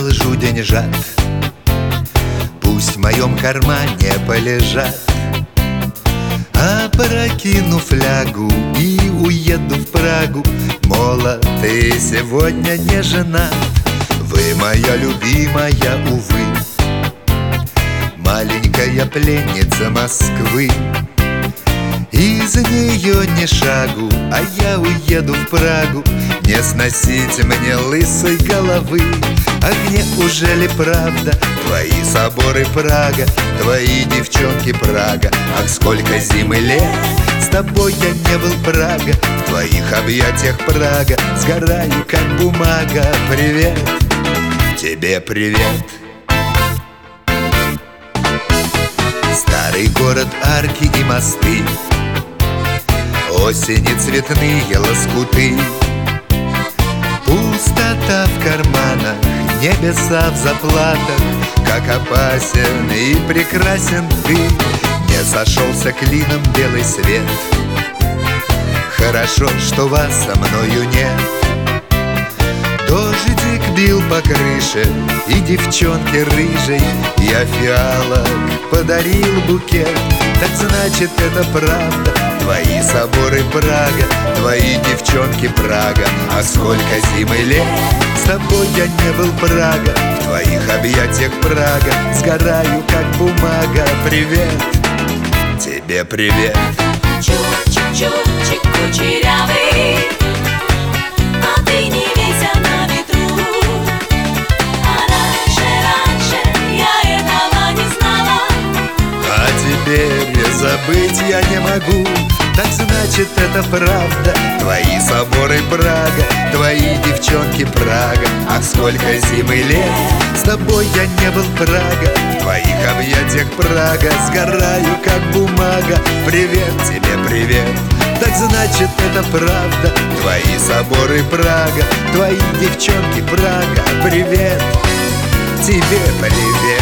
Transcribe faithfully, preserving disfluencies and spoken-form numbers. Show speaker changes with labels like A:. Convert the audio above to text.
A: одолжу деньжат, пусть в моем кармане полежат. Опрокину флягу и уеду в Прагу. Молодый сегодня не женат. Вы моя любимая, увы, маленькая пленница Москвы. Из нее ни шагу, а я уеду в Прагу. Не сносите мне лысой головы. Ах, неужели правда твои соборы Прага, твои девчонки Прага? Ах, сколько зим и лет с тобой я не был, Прага. В твоих объятиях Прага сгораю, как бумага. Привет, тебе привет. Старый город, арки и мосты, осени цветные лоскуты. Пустота в карманах, небеса в заплатах. Как опасен и прекрасен ты. Не сошелся клином белый свет. Хорошо, что вас со мною нет. Дождик бил по крыше и девчонке рыжей я фиалок подарил букет. Так значит, это правда, твои соборы Прага, твои девчонки Прага. А сколько зим и лет с тобой я не был, Прага. В твоих объятиях Прага сгораю, как бумага. Привет, тебе привет.
B: Чубчик-чубчик кучерявый, а ты не вися на ветру. А раньше, раньше я этого не знала,
A: а теперь забыть я не могу. Так значит, это правда, твои соборы Прага, твои девчонки Прага. Ах, сколько зим и лет с тобой я не был, Прага. В твоих объятиях Прага сгораю, как бумага. Привет, тебе привет. Так значит, это правда, твои соборы Прага, твои девчонки Прага. Привет, тебе привет.